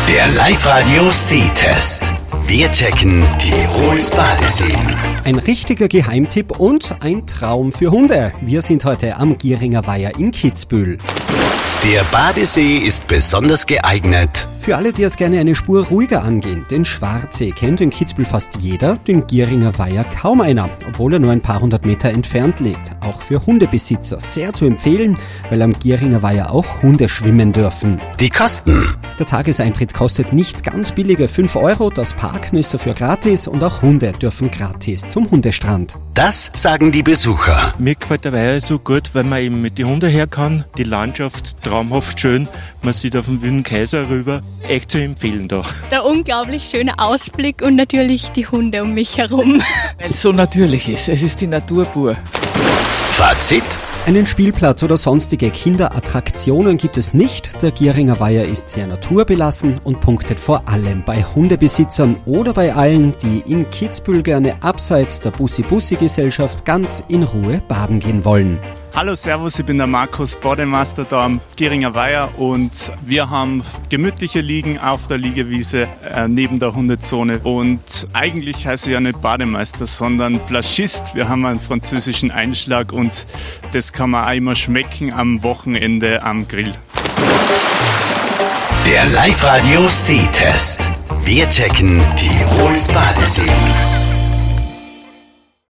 Der Live-Radio-Sehtest. Wir checken Tirols Badeseen. Ein richtiger Geheimtipp und ein Traum für Hunde. Wir sind heute am Gieringer Weiher in Kitzbühel. Der Badesee ist besonders geeignet Für alle, die es gerne eine Spur ruhiger angehen. Den Schwarzsee kennt in Kitzbühel fast jeder, den Gieringer Weiher kaum einer, obwohl er nur ein paar hundert Meter entfernt liegt. Auch für Hundebesitzer sehr zu empfehlen, weil am Gieringer Weiher auch Hunde schwimmen dürfen. Die Kosten. Der Tageseintritt kostet nicht ganz billige 5 €, das Parken ist dafür gratis und auch Hunde dürfen gratis zum Hundestrand. Das sagen die Besucher. Mir gefällt der Weiher so gut, weil man eben mit den Hunden her kann. Die Landschaft traumhaft schön. Man sieht auf den Wiener Kaiser rüber. Echt zu empfehlen da. Der unglaublich schöne Ausblick und natürlich die Hunde um mich herum. Weil es so natürlich ist. Es ist die Natur pur. Fazit? Einen Spielplatz oder sonstige Kinderattraktionen gibt es nicht. Der Gieringer Weiher ist sehr naturbelassen und punktet vor allem bei Hundebesitzern oder bei allen, die in Kitzbühel gerne abseits der Bussi-Bussi-Gesellschaft ganz in Ruhe baden gehen wollen. Hallo, servus, ich bin der Markus, Bademeister da am Gieringer Weiher und wir haben gemütliche Liegen auf der Liegewiese neben der Hundezone und eigentlich heiße ich ja nicht Bademeister, sondern Flaschist. Wir haben einen französischen Einschlag und das kann man auch immer schmecken am Wochenende am Grill. Der Live-Radio-Sehtest. Wir checken Tirols Badeseen.